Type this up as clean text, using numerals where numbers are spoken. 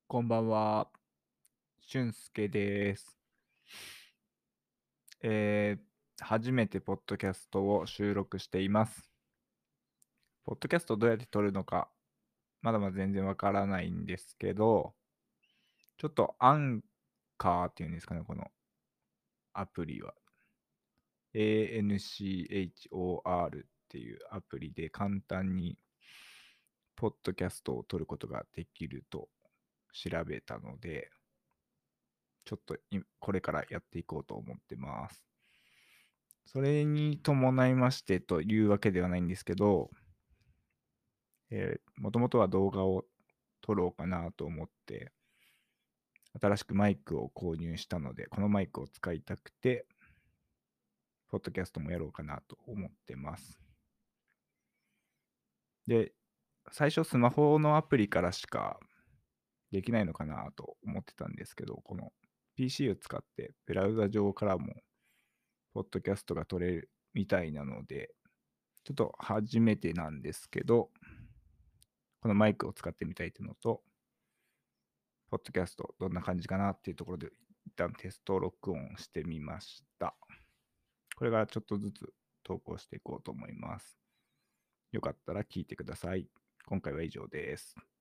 こんばんは、俊介です。初めてポッドキャストを収録しています。ポッドキャストどうやって撮るのか、まだまだ全然わからないんですけど、ちょっとアンカーっていうんですかね、このアプリは。ANCHOR っていうアプリで簡単にポッドキャストを撮ることができると調べたので、ちょっとこれからやっていこうと思ってます。それに伴いましてというわけではないんですけど、もともとは動画を撮ろうかなと思って、新しくマイクを購入したので、このマイクを使いたくて、ポッドキャストもやろうかなと思ってます。で、最初スマホのアプリからしかできないのかなと思ってたんですけど、この PC を使ってブラウザ上からもポッドキャストが撮れるみたいなので、ちょっと初めてなんですけど、このマイクを使ってみたいというのと、ポッドキャストどんな感じかなっていうところで、一旦テスト録音してみました。これからちょっとずつ投稿していこうと思います。よかったら聞いてください。今回は以上です。